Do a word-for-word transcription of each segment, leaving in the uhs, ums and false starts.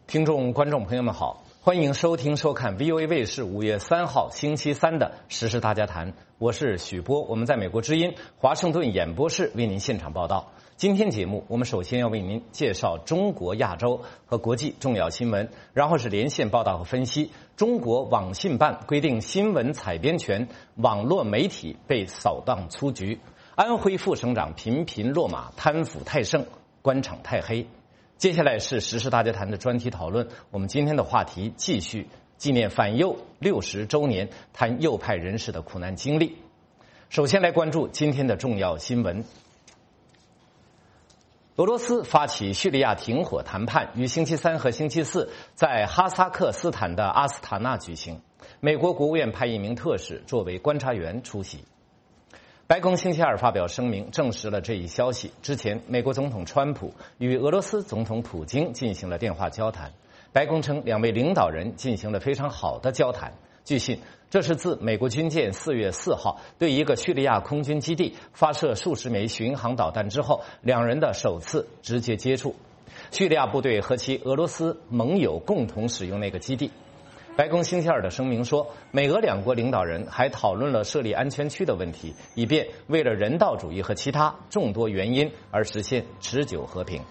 听众、观众朋友们好，欢迎收听、收看 V O A 卫视五月三号星期三的《时事大家谈》，我是许波，我们在美国之音华盛顿演播室为您现场报道。今天节目，我们首先要为您介绍中国、亚洲和国际重要新闻，然后是连线报道和分析。中国网信办规定新闻采编权，网络媒体被扫荡出局。安徽副省长频频落马，贪腐太盛，官场太黑。接下来是时事大家谈的专题讨论，我们今天的话题继续纪念反右六十周年，谈右派人士的苦难经历。首先来关注今天的重要新闻。俄罗斯发起叙利亚停火谈判，于星期三和星期四在哈萨克斯坦的阿斯塔纳举行。美国国务院派一名特使作为观察员出席。白宫星期二发表声明，证实了这一消息。之前，美国总统川普与俄罗斯总统普京进行了电话交谈。白宫称，两位领导人进行了非常好的交谈。据信，这是自美国军舰四月四号对一个叙利亚空军基地发射数十枚巡航导弹之后，两人的首次直接接触。叙利亚部队和其俄罗斯盟友共同使用那个基地。白宫星期二的声明说，美俄两国领导人还讨论了设立安全区的问题，以便为了人道主义和其他众多原因而实现持久和平。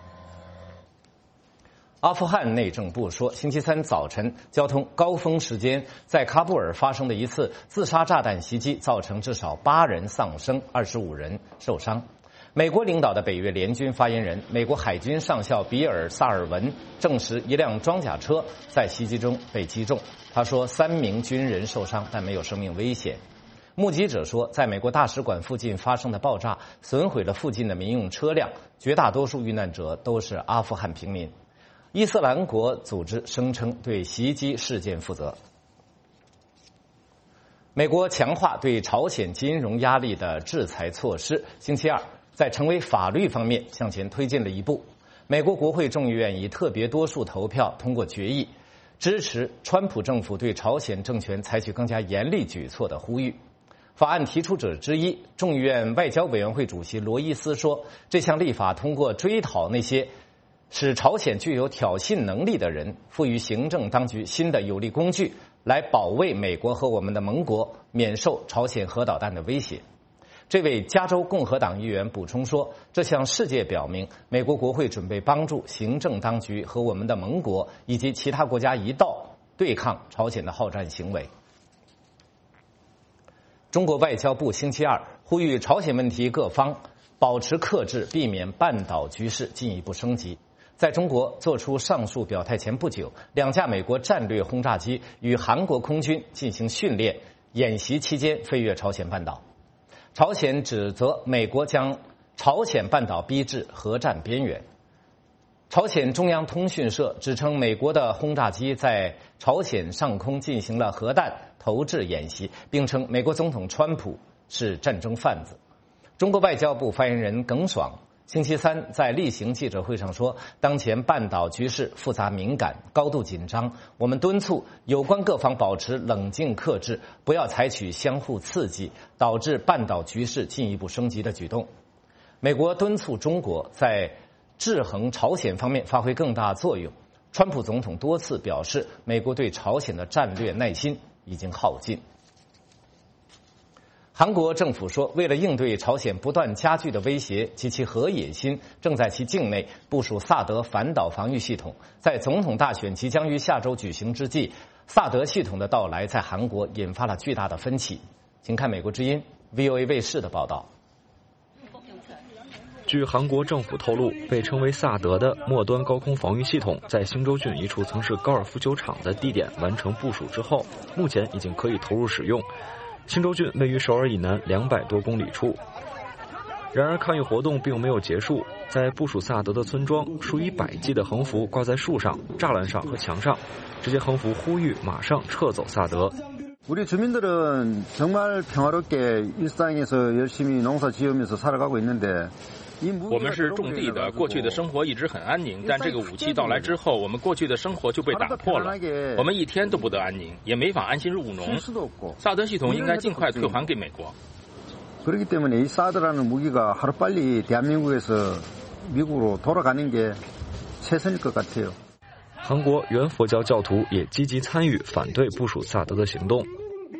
阿富汗内政部说，星期三早晨交通高峰时间在喀布尔发生的一次自杀炸弹袭击，造成至少八人丧生，二十五人受伤。美国领导的北约联军发言人、美国海军上校比尔·萨尔文证实，一辆装甲车在袭击中被击中。他说，三名军人受伤，但没有生命危险。目击者说，在美国大使馆附近发生的爆炸损毁了附近的民用车辆，绝大多数遇难者都是阿富汗平民。伊斯兰国组织声称对袭击事件负责。美国强化对朝鲜金融压力的制裁措施，星期二在成为法律方面向前推进了一步。美国国会众议院以特别多数投票通过决议，支持川普政府对朝鲜政权采取更加严厉举措的呼吁。法案提出者之一，众议院外交委员会主席罗伊斯说，这项立法通过追讨那些使朝鲜具有挑衅能力的人，赋予行政当局新的有力工具，来保卫美国和我们的盟国免受朝鲜核导弹的威胁。这位加州共和党议员补充说，这向世界表明，美国国会准备帮助行政当局和我们的盟国以及其他国家一道对抗朝鲜的好战行为。中国外交部星期二呼吁朝鲜问题各方保持克制，避免半岛局势进一步升级。在中国做出上述表态前不久，两架美国战略轰炸机与韩国空军进行训练演习期间飞越朝鲜半岛。朝鲜指责美国将朝鲜半岛逼至核战边缘。朝鲜中央通讯社指称，美国的轰炸机在朝鲜上空进行了核弹投掷演习，并称美国总统川普是战争贩子。中国外交部发言人耿爽星期三在例行记者会上说，当前半岛局势复杂敏感，高度紧张，我们敦促有关各方保持冷静克制，不要采取相互刺激导致半岛局势进一步升级的举动。美国敦促中国在制衡朝鲜方面发挥更大作用。川普总统多次表示，美国对朝鲜的战略耐心已经耗尽。韩国政府说，为了应对朝鲜不断加剧的威胁及其核野心，正在其境内部署萨德反导防御系统。在总统大选即将于下周举行之际，萨德系统的到来在韩国引发了巨大的分歧。请看美国之音 V O A 卫视的报道。 据韩国政府透露，被称为萨德的末端高空防御系统在新州郡一处曾是高尔夫球场的地点完成部署之后，目前已经可以投入使用。新州郡位于首尔以南两百多公里处。然而抗议活动并没有结束，在部署萨德的村庄，数以百计的横幅挂在树上、栅栏上和墙上，这些横幅呼吁马上撤走萨德。 우리주민들은정말평화롭게일상에서열심히농사지으면서살아가고있는데我们是种地的，过去的生活一直很安宁，但这个武器到来之后，我们过去的生活就被打破了。我们一天都不得安宁，也没法安心务农。萨德系统应该尽快退还给美国。 그렇기 때문에 이 사드라는 무기가 하루빨리 대한민국에서 미국으로 돌아가는 게 최선일 것 같아요. 韩国原佛教教徒也积极参与反对部署萨德的行动。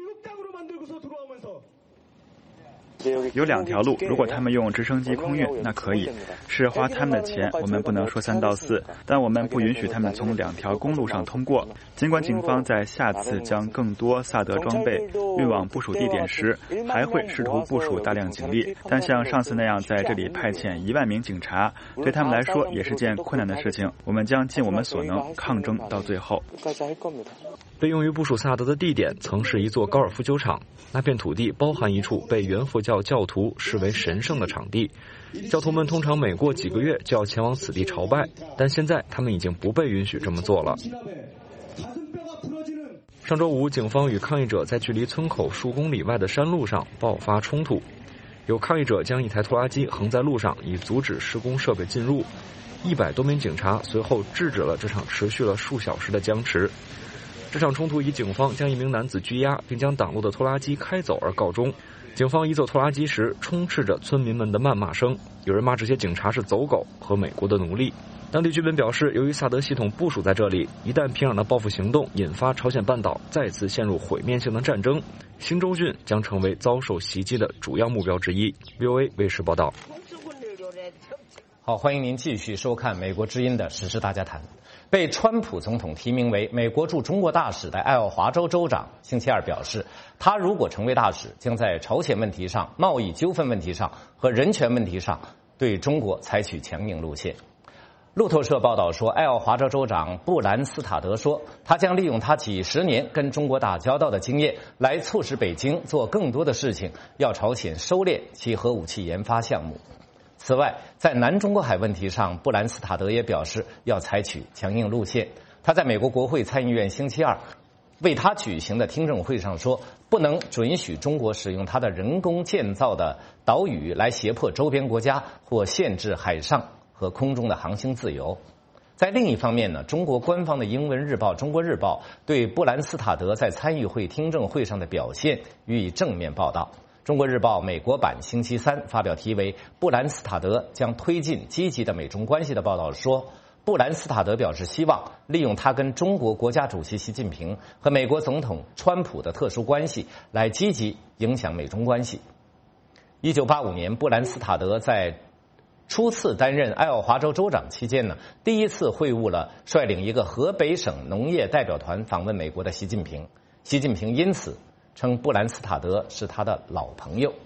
有两条路，如果他们用直升机空运，那可以，是花他们的钱，我们不能说三道四，但我们不允许他们从两条公路上通过。尽管警方在下次将更多萨德装备运往部署地点时，还会试图部署大量警力，但像上次那样在这里派遣一万名警察，对他们来说也是件困难的事情。我们将尽我们所能抗争到最后。 被用于部署萨德的地点曾是一座高尔夫球场，那片土地包含一处被原佛教教徒视为神圣的场地，教徒们通常每过几个月就要前往此地朝拜，但现在他们已经不被允许这么做了。上周五，警方与抗议者在距离村口数公里外的山路上爆发冲突，有抗议者将一台拖拉机横在路上，以阻止施工设备进入。一百多名警察随后制止了这场持续了数小时的僵持。这场冲突以警方将一名男子拘押并将挡路的拖拉机开走而告终。警方移走拖拉机时，充斥着村民们的谩骂声，有人骂这些警察是走狗和美国的奴隶。当地居民表示，由于萨德系统部署在这里，一旦平壤的报复行动引发朝鲜半岛再次陷入毁灭性的战争，新州郡将成为遭受袭击的主要目标之一。V O A 卫视报道。 好，欢迎您继续收看美国之音的时事大家谈。被川普总统提名为美国驻中国大使的爱奥华州州长星期二表示，他如果成为大使，将在朝鲜问题上、贸易纠纷问题上和人权问题上对中国采取强硬路线。路透社报道说，爱奥华州州长布兰斯塔德说，他将利用他几十年跟中国打交道的经验，来促使北京做更多的事情，要朝鲜收敛其核武器研发项目。此外，在南中国海问题上，布兰斯塔德也表示要采取强硬路线。他在美国国会参议院星期二为他举行的听证会上说，不能准许中国使用他的人工建造的岛屿来胁迫周边国家或限制海上和空中的航行自由。在另一方面呢，中国官方的英文日报《中国日报》对布兰斯塔德在参议会听证会上的表现予以正面报道。中国日报美国版星期三发表题为《布兰斯塔德将推进积极的美中关系》的报道说，布兰斯塔德表示希望利用他跟中国国家主席习近平和美国总统川普的特殊关系来积极影响美中关系。一九八五年，布兰斯塔德在初次担任爱奥华州州长期间呢，第一次会晤了率领一个河北省农业代表团访问美国的习近平。习近平因此称布兰斯塔德是他的老朋友。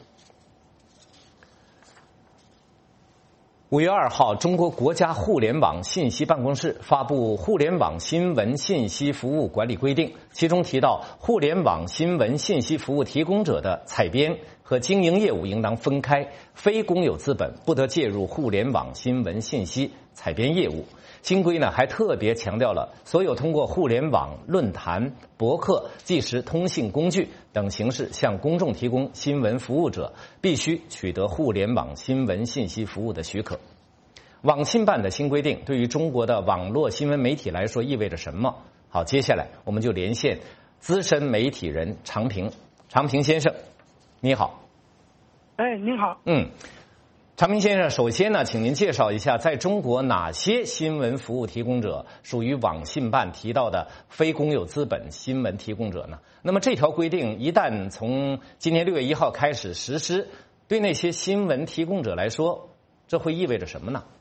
五月二号，中国国家互联网信息办公室发布《互联网新闻信息服务管理规定》，其中提到，互联网新闻信息服务提供者的采编和经营业务应当分开，非公有资本不得介入互联网新闻信息采编业务。新规呢还特别强调了，所有通过互联网、论坛、博客、即时通信工具等形式向公众提供新闻服务者，必须取得互联网新闻信息服务的许可。网信办的新规定对于中国的网络新闻媒体来说意味着什么？好，接下来我们就连线资深媒体人常平。常平先生，你好。 哎，您好。 嗯。常平先生，首先呢，请您介绍一下，在中国哪些新闻服务提供者属于网信办提到的非公有资本新闻提供者呢？那么这条规定一旦从今年六月一号开始实施，对那些新闻提供者来说，这会意味着什么呢？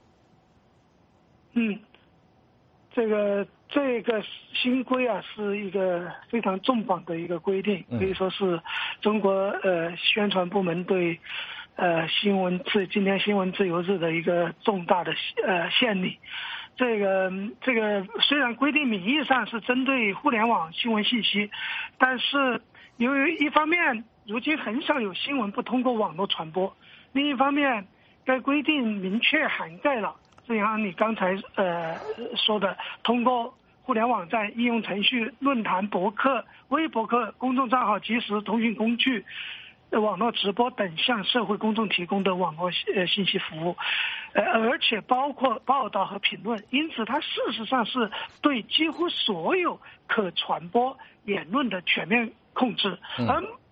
嗯，这个这个新规啊，是一个非常重磅的一个规定，可以说是中国呃宣传部门对呃，新闻自今天新闻自由日的一个重大的呃献礼。这个这个虽然规定名义上是针对互联网新闻信息，但是由于一方面如今很少有新闻不通过网络传播，另一方面该规定明确涵盖了，正像你刚才呃说的，通过互联网站、应用程序、论坛、博客、微博客、公众账号、即时通讯工具、网络直播等向社会公众提供的网络呃信息服务，呃，而且包括报道和评论，因此它事实上是对几乎所有可传播言论的全面控制。而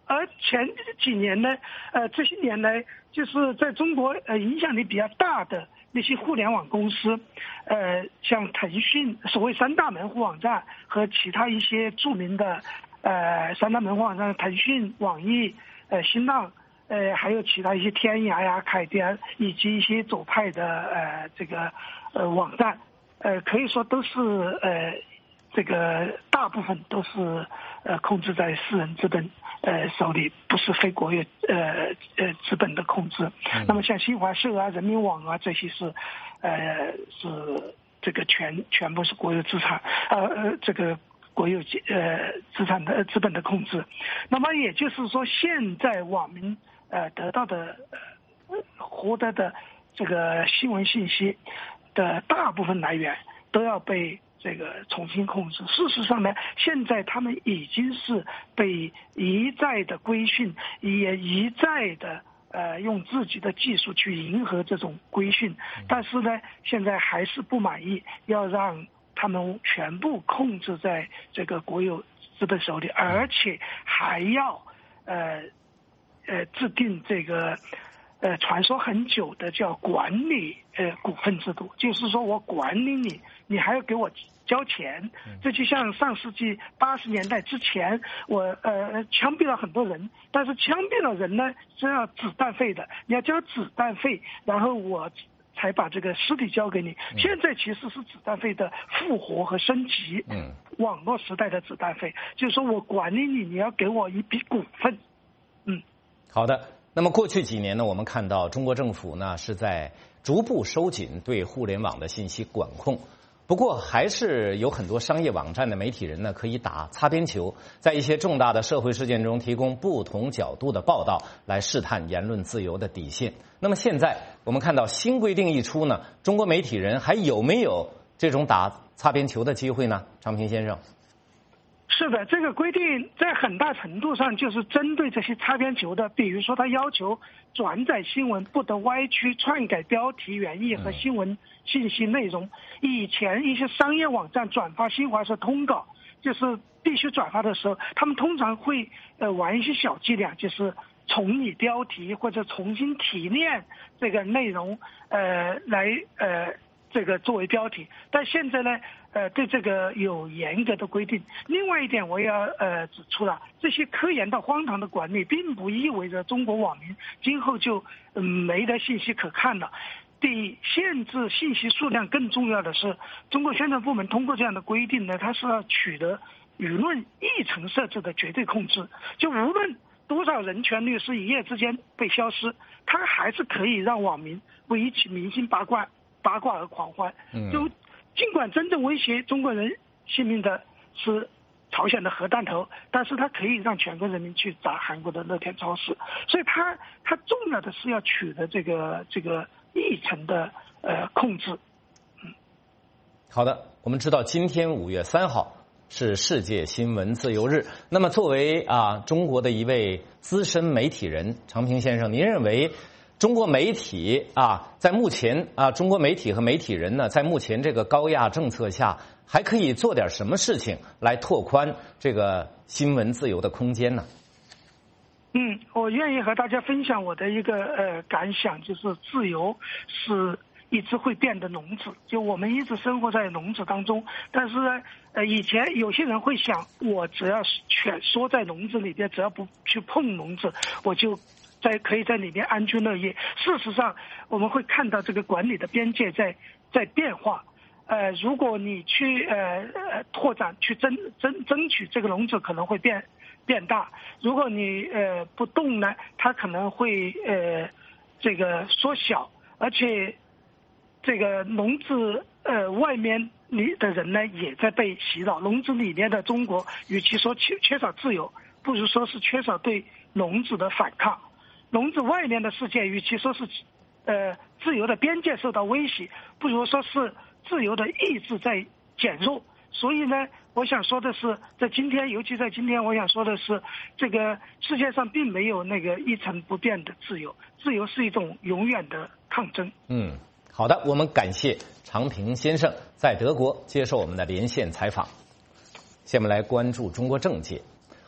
而前几年呢，呃，这些年来，就是在中国呃影响力比较大的那些互联网公司，呃，像腾讯所谓三大门户网站和其他一些著名的呃三大门户网站，腾讯、网易、呃新浪，呃还有其他一些天涯呀、凯迪以及一些左派的呃这个呃网站，呃可以说都是呃这个大部分都是呃控制在私人资本呃手里，不是非国有呃呃资本的控制。嗯、那么像新华社啊、人民网啊这些是呃是这个全全部是国有资产，呃呃这个国有呃资产的资本的控制。那么也就是说，现在网民呃得到的呃获得的这个新闻信息的大部分来源都要被这个重新控制。事实上呢，现在他们已经是被一再的规训，也一再的呃用自己的技术去迎合这种规训，但是呢，现在还是不满意，要让他们全部控制在这个国有资本手里，而且还要呃呃制定这个呃传说很久的叫管理呃股份制度，就是说我管理你，你还要给我交钱。这就像上世纪八十年代之前，我呃枪毙了很多人，但是枪毙了人呢是要子弹费的，你要交子弹费，然后我才把这个尸体交给你。现在其实是子弹费的复活和升级，嗯，网络时代的子弹费，就是说我管理你，你要给我一笔股份，嗯， 好的。那么过去几年呢，我们看到中国政府呢是在逐步收紧对互联网的信息管控。不过，还是有很多商业网站的媒体人呢，可以打擦边球，在一些重大的社会事件中提供不同角度的报道，来试探言论自由的底线。那么现在我们看到新规定一出呢，中国媒体人还有没有这种打擦边球的机会呢？常平先生。 是的，这个规定在很大程度上就是针对这些擦边球的，比如说他要求转载新闻不得歪曲、篡改标题原意和新闻信息内容。以前一些商业网站转发新华社通稿，就是必须转发的时候，他们通常会呃玩一些小伎俩，就是重拟标题或者重新提炼这个内容，呃，来呃这个作为标题。但现在呢，呃，对这个有严格的规定。另外一点，我要呃指出了，这些科研到荒唐的管理，并不意味着中国网民今后就嗯没得信息可看了。比限制信息数量更重要的是，中国宣传部门通过这样的规定呢，它是要取得舆论议程设置的绝对控制。就无论多少人权律师一夜之间被消失，它还是可以让网民为一起明星八卦八卦而狂欢。就尽管真正威胁中国人性命的是朝鲜的核弹头，但是它可以让全国人民去砸韩国的乐天超市。所以它它重要的是要取得这个这个议程的呃控制。嗯， 好的，我们知道今天五月三号是世界新闻自由日。那么作为啊中国的一位资深媒体人，常平先生，您认为中国媒体啊，在目前啊，中国媒体和媒体人呢，在目前这个高压政策下，还可以做点什么事情来拓宽这个新闻自由的空间呢？ 嗯，我愿意和大家分享我的一个呃感想，就是自由是一只会变的笼子。就我们一直生活在笼子当中，但是呢，呃，以前有些人会想，我只要蜷缩在笼子里边，只要不去碰笼子，我就在可以在里面安居乐业。事实上，我们会看到这个管理的边界在在变化。呃，如果你去呃呃拓展、去争争争取这个笼子，可能会变变大；如果你呃不动呢，它可能会呃这个缩小，而且这个笼子呃外面里的人呢也在被洗脑。笼子里面的中国，与其说缺缺少自由，不如说是缺少对笼子的反抗。笼子外面的世界，与其说是呃自由的边界受到威胁，不如说是自由的意志在减弱。所以呢，我想说的是，在今天，尤其在今天，我想说的是，这个世界上并没有那个一成不变的自由，自由是一种永远的抗争。 嗯，好的，我们感谢常平先生在德国接受我们的连线采访。下面来关注中国政界。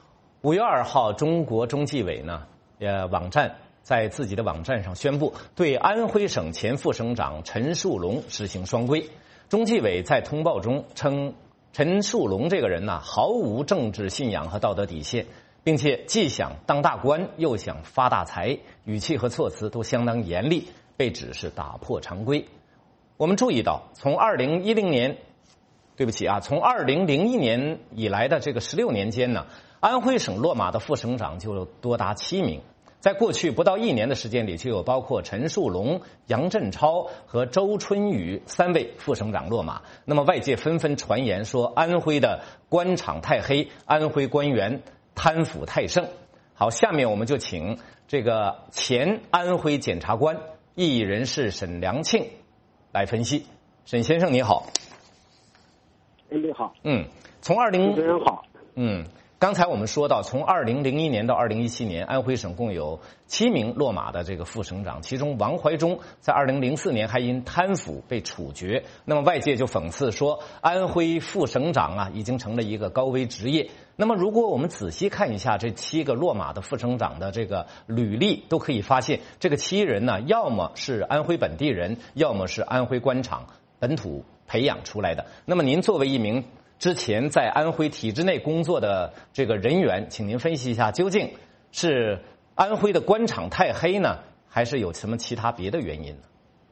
五月二号，中国中纪委呢，呃，网站在自己的网站上宣布，对安徽省前副省长陈树龙实行双规。中纪委在通报中称，陈树龙这个人呢，毫无政治信仰和道德底线，并且既想当大官，又想发大财，语气和措辞都相当严厉，被指是打破常规。我们注意到，从二零一零年，对不起啊，从二零零一年以来的这个十六年间呢，安徽省落马的副省长就多达七名。在过去不到一年的时间里，就有包括陈树龙、杨振超和周春雨三位副省长落马。那么外界纷纷传言说，安徽的官场太黑，安徽官员贪腐太盛。好，下面我们就请这个前安徽检察官、异议人士沈良庆来分析。沈先生你好。 你好。 嗯，从二零主持人好。 嗯。刚才我们说到，从二零零一年到二零一七年，安徽省共有七名落马的这个副省长，其中王怀忠在二零零四年还因贪腐被处决。那么外界就讽刺说，安徽副省长啊已经成了一个高危职业。那么如果我们仔细看一下这七个落马的副省长的这个履历，都可以发现，这个七人呢，要么是安徽本地人，要么是安徽官场本土培养出来的。那么您作为一名之前在安徽体制内工作的这个人员，请您分析一下，究竟是安徽的官场太黑呢，还是有什么其他别的原因呢？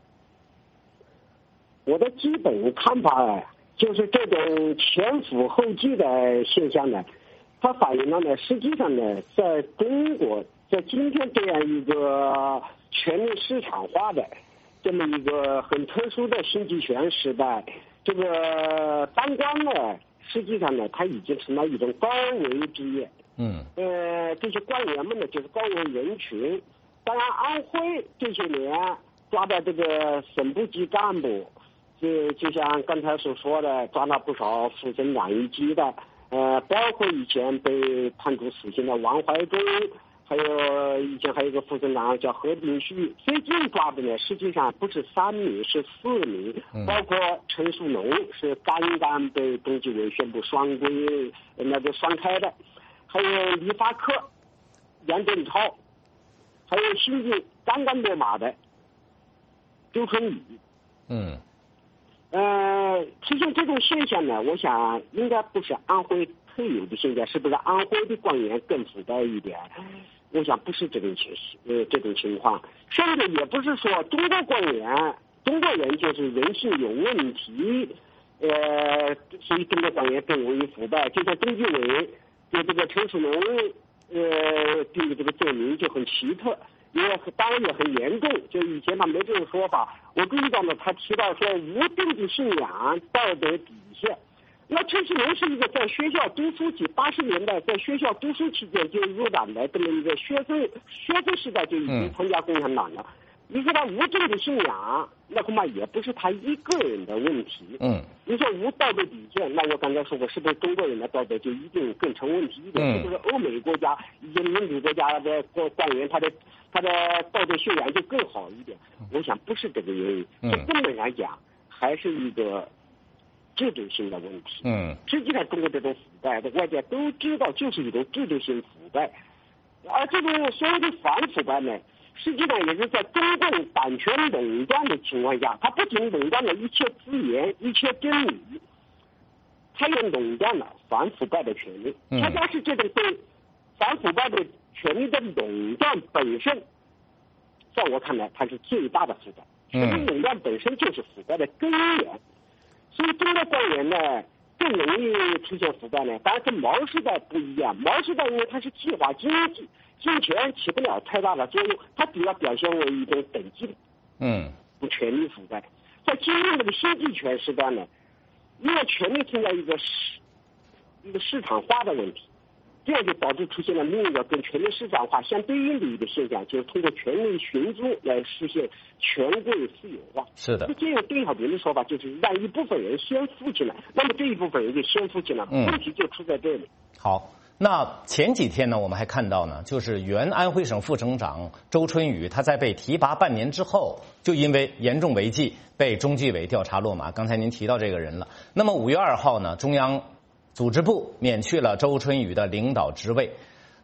我的基本看法就是这种前赴后继的现象呢，它反映了呢，实际上呢，在中国在今天这样一个权力市场化的这么一个很特殊的新集权时代，这个当官呢，实际上呢，他已经成了一种高危职业。嗯。呃，这些官员们呢，就是高危人群。当然，安徽这些年抓的这个省部级干部，就就像刚才所说的，抓了不少副省长一级的，呃，包括以前被判处死刑的王怀忠。还有以前还有一个副省长叫何炳旭，最近抓的呢，实际上不是三名，是四名，包括陈树龙是刚刚被中纪委宣布双规那个双开的，还有李发科、杨振超，还有新晋刚刚落马的周春雨。嗯。呃，出现这种现象呢，我想应该不是安徽特有的现象，是不是安徽的官员更腐败一点？我想不是这种情呃这种情况，甚至也不是说中国官员、中国人就是人性有问题，呃，所以中国官员更容易腐败。就像中纪委对这个陈树龙呃定的这个罪名就很奇特，因为当然也很严重。就以前他没这种说法，我注意到呢，他提到说无政治信仰、道德底线。那陈树龙是一个在学校读书期，八十年代在学校读书期间就入党的这么一个学生，学生时代就已经参加共产党了。嗯、你说他无政治信仰，那恐怕也不是他一个人的问题。嗯。你说无道德底线，那我刚才说过，是不是中国人的道德就一定更成问题一点？嗯。是不是欧美国家一些民主国家的官员，他的他的道德修养就更好一点？我想不是这个原因。嗯。从根本来讲，还是一个制度性的问题。嗯，实际上中国这种腐败的，外界都知道，就是一种制度性腐败。而这种所谓的反腐败呢，实际上也是在中共党权垄断的情况下，它不仅垄断了一切资源、一切真理，它也垄断了反腐败的权利。恰恰是这种对反腐败的权利的垄断本身，在我看来，它是最大的腐败。权力垄断本身就是腐败的根源。所以中国官员呢更容易出现腐败呢，当然跟毛时代不一样。毛时代因为它是计划经济，金钱起不了太大的作用，它主要表现为一种等级的，嗯，权力腐败。在今天这个新集权时代呢，因为权力存在一个市一个市场化的问题，这样就导致出现了另一个跟权力市场化相对应的一个现象，就是通过权力寻租来实现权贵私有化。 是的， 这样更好别的说法就是让一部分人先富起来，那么这一部分人就先富起来，嗯、问题就出在这里。 好，那前几天呢，我们还看到呢，就是原安徽省副省长周春雨，他在被提拔半年之后，就因为严重违纪被中纪委调查落马。刚才您提到这个人了。那么五月二号呢，中央组织部免去了周春雨的领导职位。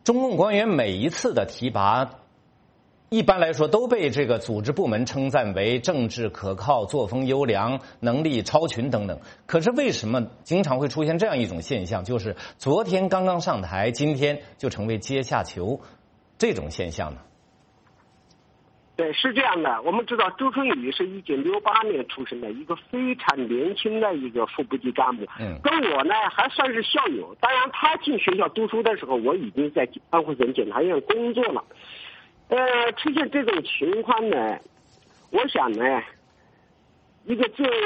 中共官员每一次的提拔，一般来说都被这个组织部门称赞为政治可靠、作风优良、能力超群等等。可是为什么经常会出现这样一种现象，就是昨天刚刚上台，今天就成为阶下囚这种现象呢？ 对，是这样的。我们知道周春雨是一九六八年出生的，一个非常年轻的一个副部级干部，嗯，跟我呢还算是校友。当然，他进学校读书的时候，我已经在安徽省检察院工作了。呃，出现这种情况呢，我想呢，一个最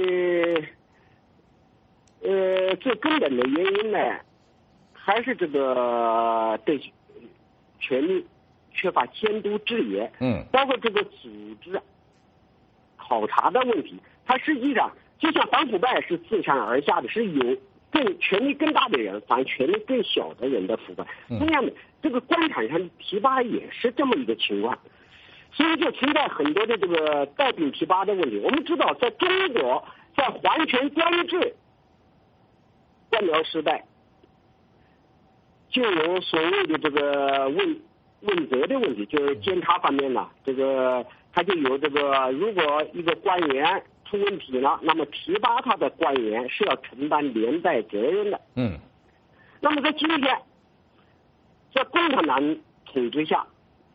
呃最根本的原因呢，还是这个对权力缺乏监督治严，嗯，包括这个组织考察的问题，它实际上就像反腐败是自上而下的，是有更权力更大的人反权力更小的人的腐败。同样的，这个官场上提拔也是这么一个情况，所以就存在很多的这个带病提拔的问题。我们知道，在中国，在皇权专制官僚时代，就有所谓的这个问。问责的问题，就是监察方面呢，这个他就有这个，如果一个官员出问题了，那么提拔他的官员是要承担连带责任的。嗯。那么在今天，在共产党统治下，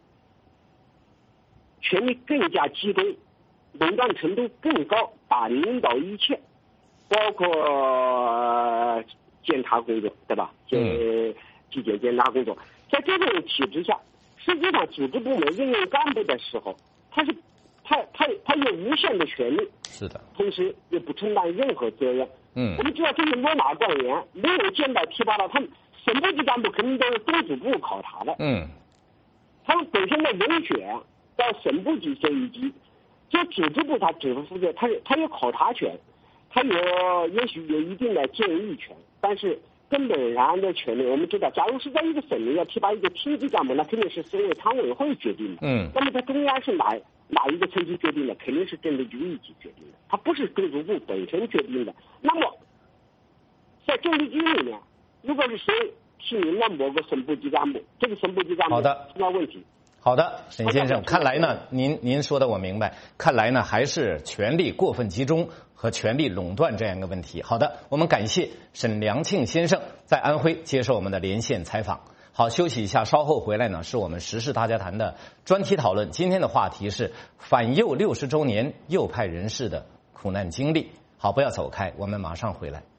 权力更加集中，垄断程度更高，党领导一切，包括监察工作，对吧？嗯。纪检监察工作，在这种体制下。实际上，组织部门任用干部的时候，他是他他他有无限的权利， 是的， 同时也不承担任何责任。嗯，我们知道这些罗马官员没有见到提拔了，他们省部级干部肯定都是东组部考察的。嗯，他们本身的人选到省部级这一级，这组织部他只是负责，他他有考察权，他有也许有一定的建议权，但是。根本上的权利，我们知道，假如是在一个省里要提拔一个厅级干部，那肯定是省委常委会决定的。嗯。那么在中央是哪哪一个层级决定的？肯定是政治局一级决定的，它不是中组部本身决定的。那么，在政治局里面，如果是谁提名了某个省部级干部，这个省部级干部好的出了问题。 好的，沈先生，看来呢，您您说的我明白，看来呢还是权力过分集中和权力垄断这样一个问题。好的，我们感谢沈良庆先生在安徽接受我们的连线采访。好，休息一下，稍后回来呢是我们时事大家谈的专题讨论。今天的话题是反右六十周年右派人士的苦难经历。好，不要走开，我们马上回来。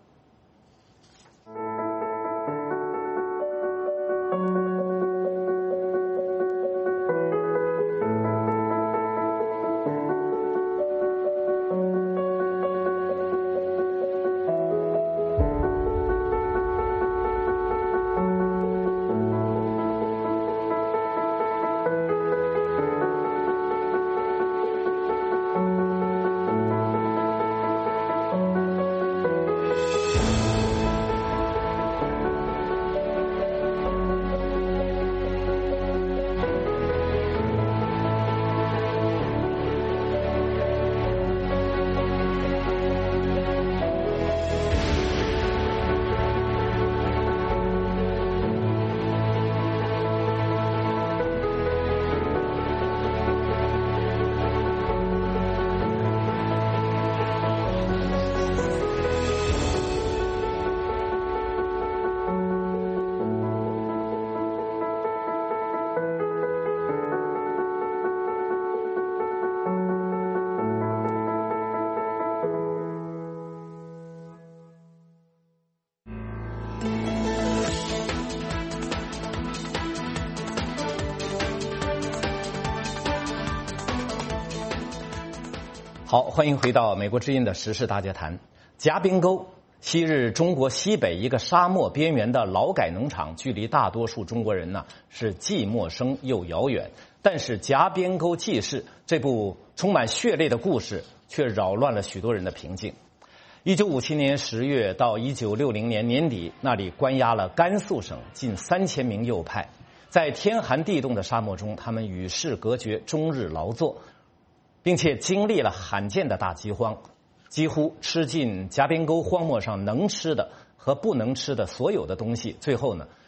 好，欢迎回到美国之音的时事大家谈。夹边沟，昔日中国西北一个沙漠边缘的劳改农场，距离大多数中国人呢是既陌生又遥远。但是《夹边沟记事》这部充满血泪的故事，却扰乱了许多人的平静。一九五七年十月到一九六零年年底，那里关押了甘肃省近三千名右派，在天寒地冻的沙漠中，他们与世隔绝，终日劳作，并且经历了罕见的大饥荒，几乎吃尽夹边沟荒漠上能吃的和不能吃的所有的东西。最后呢，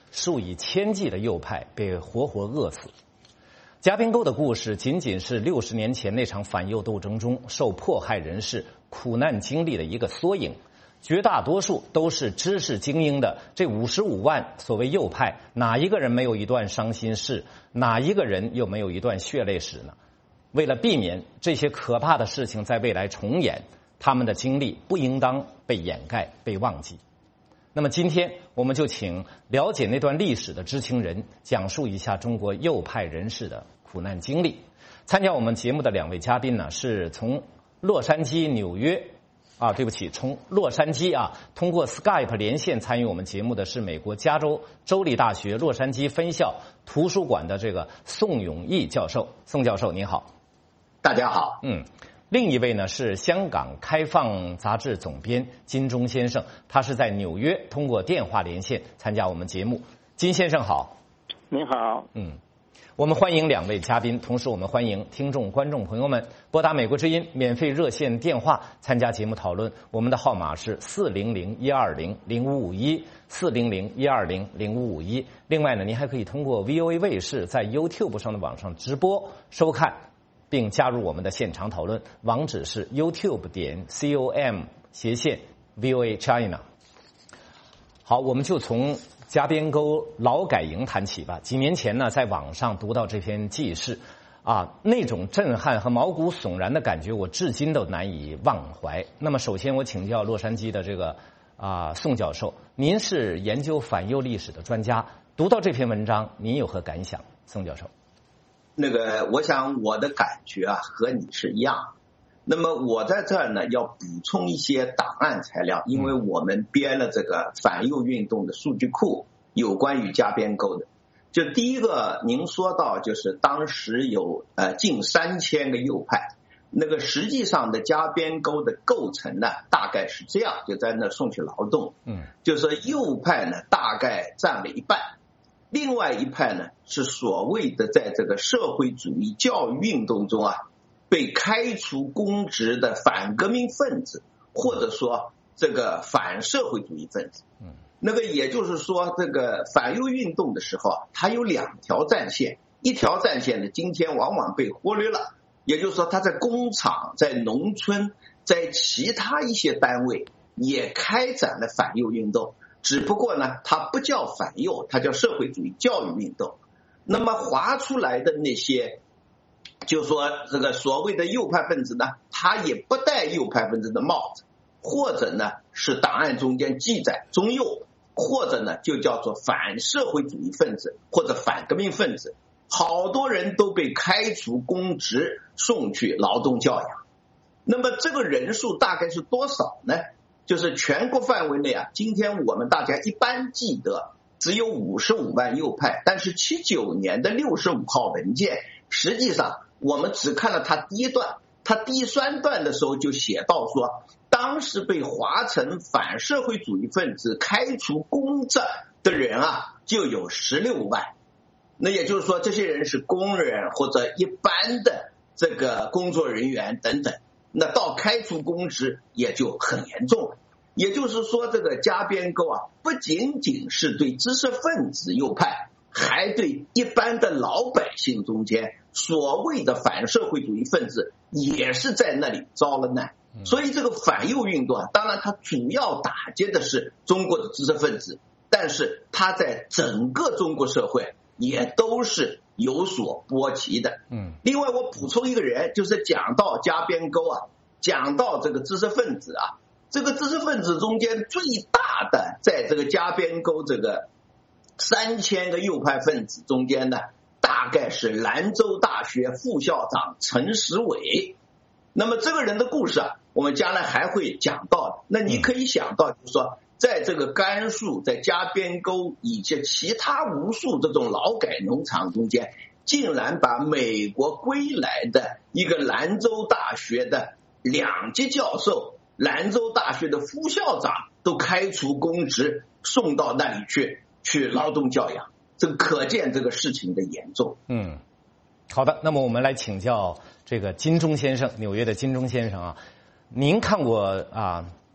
数以千计的右派被活活饿死。夹边沟的故事仅仅是六十年前那场反右斗争中受迫害人士苦难经历的一个缩影，绝大多数都是知识精英的这五十五万所谓右派，哪一个人没有一段伤心事？哪一个人又没有一段血泪史呢？为了避免这些可怕的事情在未来重演，他们的经历不应当被掩盖、被忘记。那么今天我们就请了解那段历史的知情人讲述一下中国右派人士的苦难经历。参加我们节目的两位嘉宾呢，是从洛杉矶、纽约啊，对不起，从洛杉矶啊，通过 Skype 连线参与我们节目的是美国加州州立大学洛杉矶分校图书馆的这个宋永毅教授。宋教授您好。 大家好。 嗯。另一位呢是香港开放杂志总编金钟先生，他是在纽约通过电话连线参加我们节目。金先生好。 您好。 嗯，我们欢迎两位嘉宾，同时我们欢迎听众观众朋友们拨打美国之音免费热线电话参加节目讨论，我们的号码是四零零一二零零五五一四零零一二零零五五一。另外呢，您还可以通过 V O A 卫视在 YouTube 上的网上直播收看并加入我们的现场讨论，网址是 YouTube 点 com 斜线 V O A China。 好，我们就从夹边沟劳改营谈起吧。几年前呢，在网上读到这篇记事啊，那种震撼和毛骨悚然的感觉我至今都难以忘怀。那么首先我请教洛杉矶的这个啊宋教授，您是研究反右历史的专家，读到这篇文章您有何感想？宋教授。 那个，我想我的感觉啊和你是一样。那么我在这儿呢要补充一些档案材料，因为我们编了这个反右运动的数据库，有关于夹边沟的。就第一个，您说到就是当时有呃近三千个右派，那个实际上的夹边沟的构成呢大概是这样，就在那送去劳动，嗯，就是右派呢大概占了一半。另外一派呢是所谓的在这个社会主义教育运动中啊被开除公职的反革命分子，或者说这个反社会主义分子。那个也就是说，这个反右运动的时候啊，它有两条战线，一条战线呢今天往往被忽略了，也就是说它在工厂、在农村、在其他一些单位也开展了反右运动。只不过呢，它不叫反右，它叫社会主义教育运动。那么划出来的那些，就说这个所谓的右派分子呢，他也不戴右派分子的帽子，或者呢是档案中间记载中右，或者呢就叫做反社会主义分子或者反革命分子。好多人都被开除公职，送去劳动教养。那么这个人数大概是多少呢？就是全国范围内啊，今天我们大家一般记得只有五十五万右派，但是七九年的六十五号文件，实际上我们只看了它第一段，它第三段的时候就写到说，当时被划成反社会主义分子、开除公职的人啊，就有十六万。那也就是说，这些人是工人或者一般的这个工作人员等等。那到开除公职也就很严重了。也就是说，这个夹边沟啊，不仅仅是对知识分子右派，还对一般的老百姓中间所谓的反社会主义分子也是在那里遭了难。所以这个反右运动啊，当然它主要打击的是中国的知识分子，但是它在整个中国社会也都是有所波及的。嗯，另外我补充一个人，就是讲到夹边沟啊，讲到这个知识分子啊，这个知识分子中间最大的在这个夹边沟这个三千个右派分子中间呢，大概是兰州大学副校长陈时伟。那么这个人的故事啊，我们将来还会讲到的。那你可以想到，就是说，在这个甘肃、在夹边沟以及其他无数这种劳改农场中间，竟然把美国归来的一个兰州大学的两级教授、兰州大学的副校长都开除公职，送到那里去去劳动教养，这个可见这个事情的严重。 嗯，好的，那么我们来请教这个金钟先生，纽约的金钟先生啊，您看过啊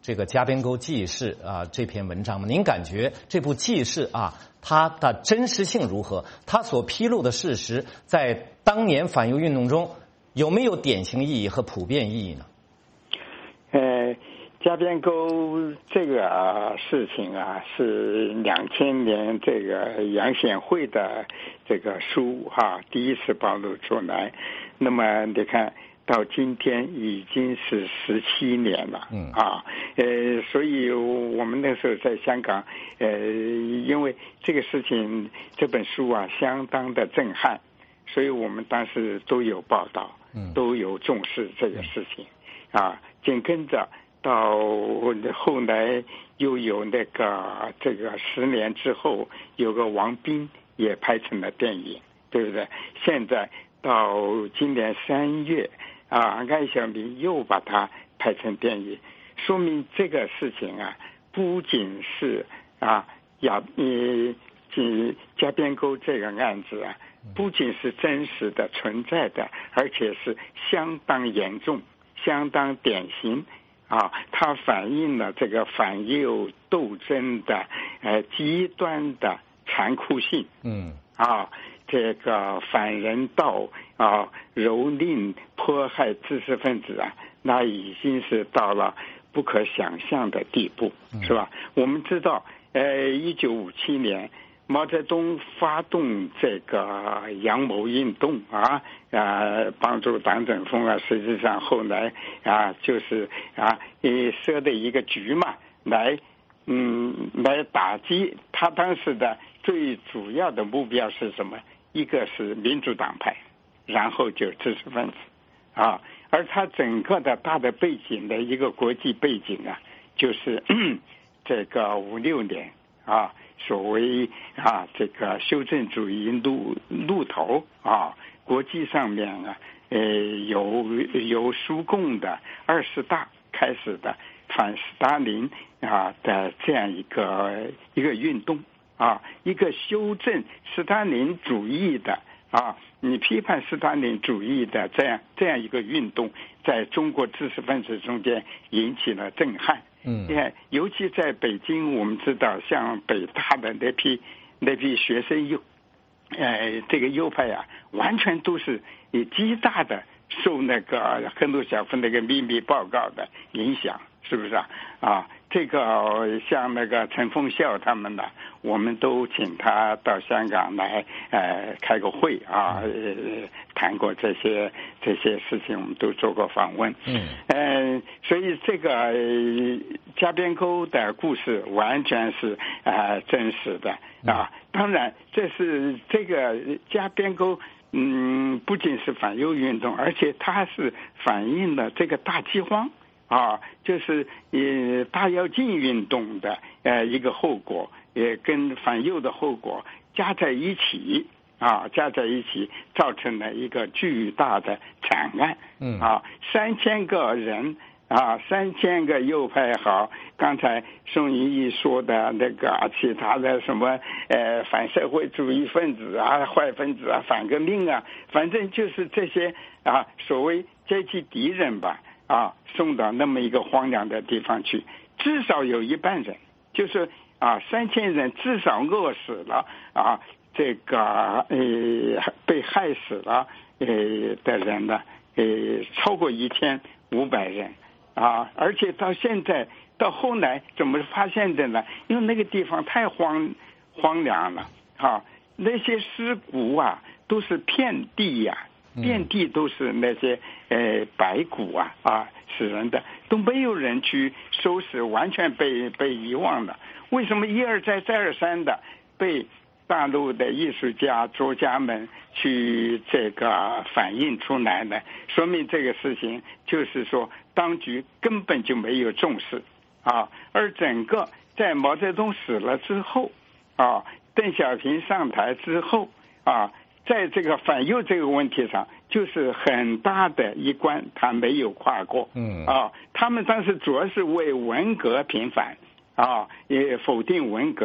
这个加边沟记事啊这篇文章吗？您感觉这部记事啊，它的真实性如何？它所披露的事实，在当年反右运动中有没有典型意义和普遍意义呢？ 呃，加边沟这个、啊、事情啊，是两千年这个杨显惠的这个书哈、啊、第一次暴露出来。那么你看到今天已经是十七年了，嗯啊，呃，所以我们那时候在香港，呃，因为这个事情这本书啊相当的震撼，所以我们当时都有报道，嗯，都有重视这个事情，啊，紧跟着到后来又有那个这个十年之后，有个王斌也拍成了电影，对不对？现在到今年三月。啊，艾小明又把它拍成电影，说明这个事情啊，不仅是啊亚呃加边沟这个案子啊，不仅是真实的存在的，而且是相当严重、相当典型啊，它反映了这个反右斗争的呃极端的残酷性。嗯啊。这个反人道啊、蹂躏、迫害知识分子啊，那已经是到了不可想象的地步，是吧？我们知道，呃，一九五七年毛泽东发动这个阳谋运动啊，啊，帮助党整风啊，实际上后来啊，就是啊，设的一个局嘛，来嗯，来打击他当时的最主要的目标是什么？一个是民主党派，然后就知识分子啊，而他整个的大的背景的一个国际背景啊，就是这个五六年啊，所谓啊这个修正主义路路头啊，国际上面啊，呃由由苏共的二十大开始的反斯大林啊的这样一个一个运动。啊，一个修正斯大林主义的啊，你批判斯大林主义的这样这样一个运动，在中国知识分子中间引起了震撼。嗯，你看，尤其在北京，我们知道，像北大的那批那批学生右，呃，这个右派啊，完全都是以极大的受那个赫鲁晓夫那个秘密报告的影响，是不是啊？啊。这个像那个陈凤孝他们呢，我们都请他到香港来，呃，开个会啊，呃，谈过这些这些事情，我们都做过访问。嗯，呃，所以这个、呃、加边沟的故事完全是啊、呃、真实的啊。当然，这是这个加边沟，嗯，不仅是反右运动，而且它是反映了这个大饥荒。啊，就是呃大跃进运动的呃一个后果，也跟反右的后果加在一起啊，加在一起造成了一个巨大的惨案。嗯啊，三千个人啊，三千个右派好，刚才宋怡怡说的那个其他的什么呃反社会主义分子啊、坏分子啊、反革命啊，反正就是这些啊所谓阶级敌人吧。啊，送到那么一个荒凉的地方去，至少有一半人，就是啊，三千人至少饿死了啊，这个呃被害死了呃的人呢，呃超过一千五百人啊，而且到现在到后来怎么发现的呢？因为那个地方太荒荒凉了啊，那些尸骨啊都是遍地呀、啊。遍地都是那些呃白骨啊啊死人的，都没有人去收拾，完全被被遗忘了。为什么一而再再而三的被大陆的艺术家作家们去这个反映出来呢？说明这个事情就是说当局根本就没有重视啊。而整个在毛泽东死了之后啊，邓小平上台之后啊。在这个反右这个问题上，就是很大的一关，他没有跨过。嗯啊，他们当时主要是为文革平反，啊，也否定文革。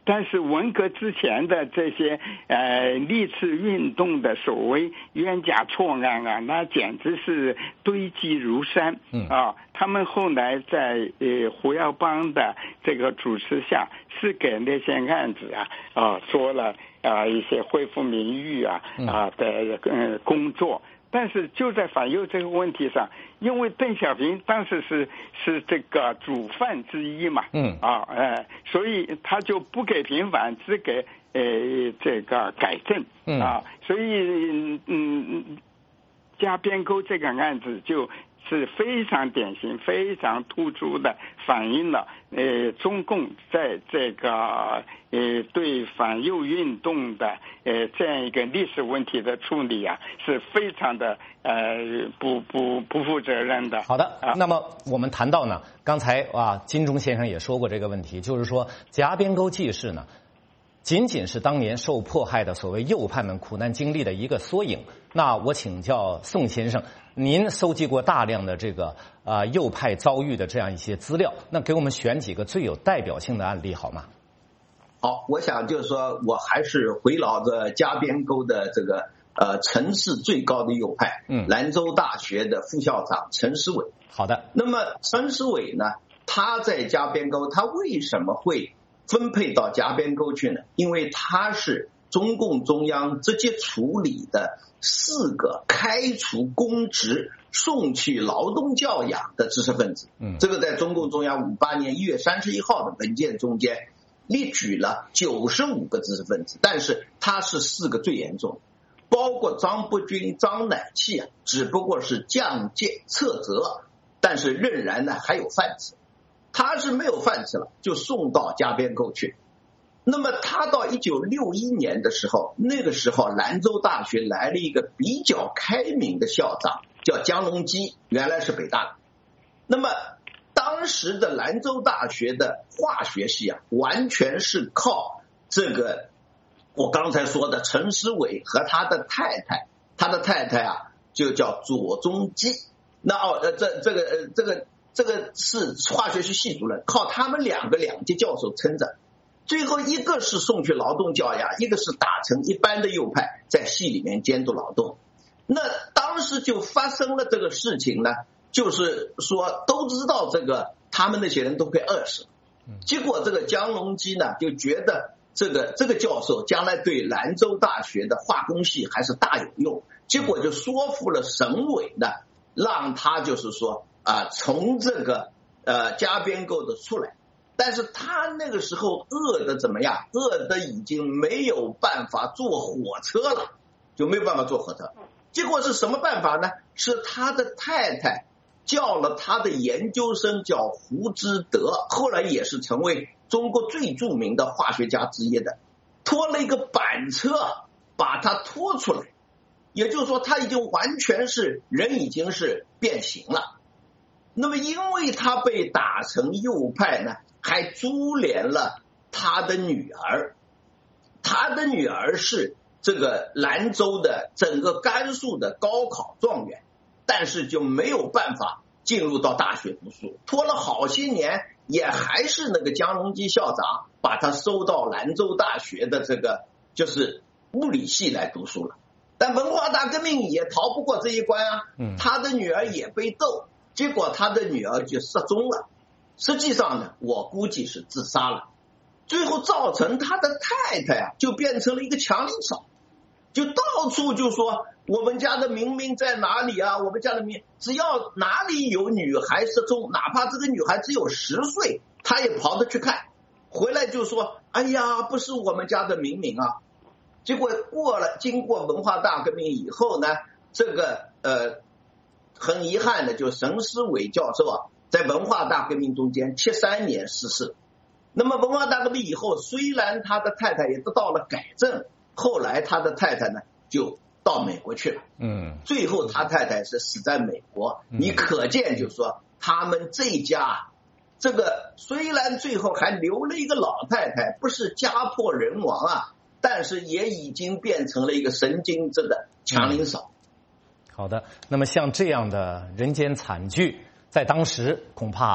但是文革之前的这些呃历次运动的所谓冤假错案啊，那简直是堆积如山。嗯啊，他们后来在呃胡耀邦的这个主持下，是给那些案子啊啊做了啊一些恢复名誉啊啊的呃工作。但是就在反右这个问题上，因为邓小平当时是是这个主犯之一嘛，嗯啊呃，所以他就不给平反，只给呃这个改正，嗯啊，所以嗯加边沟这个案子就是非常典型、非常突出的反映了呃中共在这个呃对反右运动的呃这样一个历史问题的处理啊，是非常的呃不不不负责任的。 好的，那么我们谈到呢，刚才啊金钟先生也说过这个问题，就是说夹边沟记事呢，仅仅是当年受迫害的所谓右派们苦难经历的一个缩影。那我请教宋先生，您搜集过大量的这个啊、呃、右派遭遇的这样一些资料，那给我们选几个最有代表性的案例好吗？ 好，我想就是说我还是回绕着夹边沟的这个呃城市最高的右派，嗯，兰州大学的副校长陈思伟。 好的， 那么陈思伟呢，他在夹边沟，他为什么会分配到夹边沟去呢？因为他是中共中央直接处理的四个开除公职、送去劳动教养的知识分子。嗯，这个在中共中央五八年一月三十一号的文件中间列举了九十五个知识分子，但是他是四个最严重，包括张伯钧、张乃器啊，只不过是降阶撤责，但是仍然呢还有饭吃。他是没有饭吃了，就送到夹边沟去。那么他到一九六一年的时候，那个时候兰州大学来了一个比较开明的校长，叫江龙基，原来是北大的。那么当时的兰州大学的化学系啊，完全是靠这个我刚才说的陈思伟和他的太太，他的太太啊就叫左宗基。那哦，呃，这这个呃这个这个是化学系系主任，靠他们两个两届教授撑着。最后一个是送去劳动教养，一个是打成一般的右派，在系里面监督劳动。那当时就发生了这个事情呢，就是说都知道这个他们那些人都会饿死，结果这个江龙基呢就觉得这个这个教授将来对兰州大学的化工系还是大有用，结果就说服了省委呢，让他就是说啊从这个呃夹边沟的出来。但是他那个时候饿的怎么样？饿的已经没有办法坐火车了，就没有办法坐火车。结果是什么办法呢？是他的太太叫了他的研究生叫胡之德，后来也是成为中国最著名的化学家之一的，拖了一个板车把他拖出来。也就是说他已经完全是人已经是变形了。那么因为他被打成右派呢，还株连了他的女儿，他的女儿是这个兰州的整个甘肃的高考状元，但是就没有办法进入到大学读书，拖了好些年，也还是那个江龙基校长把他收到兰州大学的这个就是物理系来读书了。但文化大革命也逃不过这一关啊，他的女儿也被斗，结果他的女儿就失踪了。实际上呢，我估计是自杀了，最后造成他的太太啊就变成了一个强邻嫂，就到处就说我们家的明明在哪里啊，我们家的明只要哪里有女孩失踪，哪怕这个女孩只有十岁，他也跑着去看，回来就说哎呀不是我们家的明明啊。结果过了经过文化大革命以后呢，这个呃很遗憾的就沈思伟教授啊在文化大革命中间七三年逝世。那么文化大革命以后，虽然他的太太也得到了改正，后来他的太太呢就到美国去了，嗯，最后他太太是死在美国。你可见就是说他们这家这个虽然最后还留了一个老太太，不是家破人亡啊，但是也已经变成了一个神经质的强邻嫂。 好的，那么像这样的人间惨剧在当时恐怕